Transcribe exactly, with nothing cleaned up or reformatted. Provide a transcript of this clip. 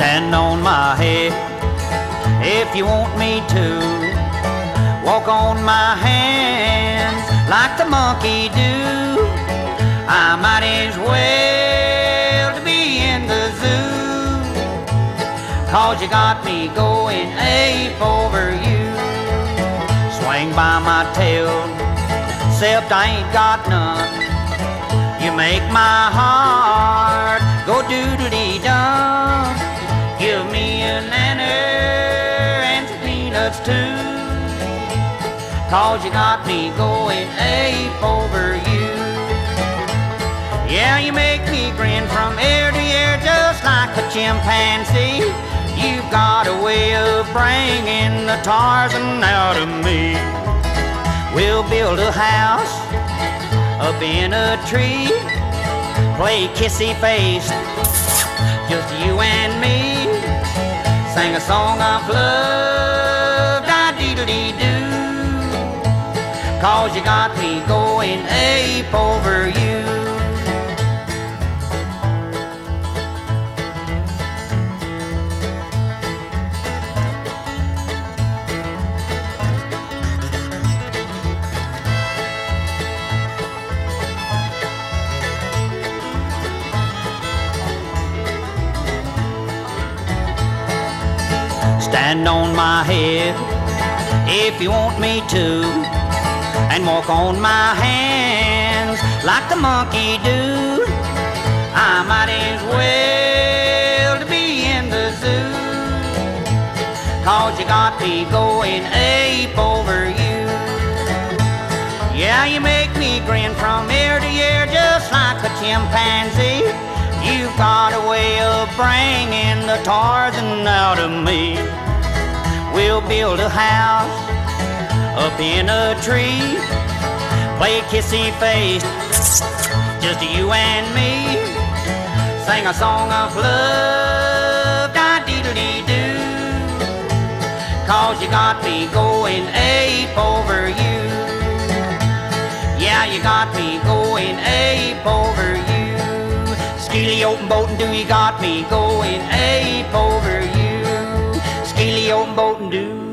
stand on my head if you want me to. Walk on my hands like the monkey do. I might as well to be in the zoo, 'cause you got me going ape over you. Swing by my tail, except I ain't got none. You make my heart go doo-doo-dee-dum. Give me a lantern and some peanuts too, 'cause you got me going ape over you. Yeah, you make me grin from ear to ear just like a chimpanzee. You've got a way of bringing the Tarzan out of me. We'll build a house up in a tree, play kissy face, just you and me. Sing a song of love, da-dee-dee-doo, 'cause you got me going ape over you. Stand on my head if you want me to, and walk on my hands like the monkey do. I might as well to be in the zoo, 'cause you got me going ape over you. Yeah, you make me grin from ear to ear just like a chimpanzee. You've got a way of bringing the Tarzan out of me. We'll build a house up in a tree, play kissy face, just you and me. Sing a song of love, da-dee-dee-doo, 'cause you got me going ape over you. Yeah, you got me going ape over you. Skeely open boat and do, you got me going ape over you. Skeely open boat and do.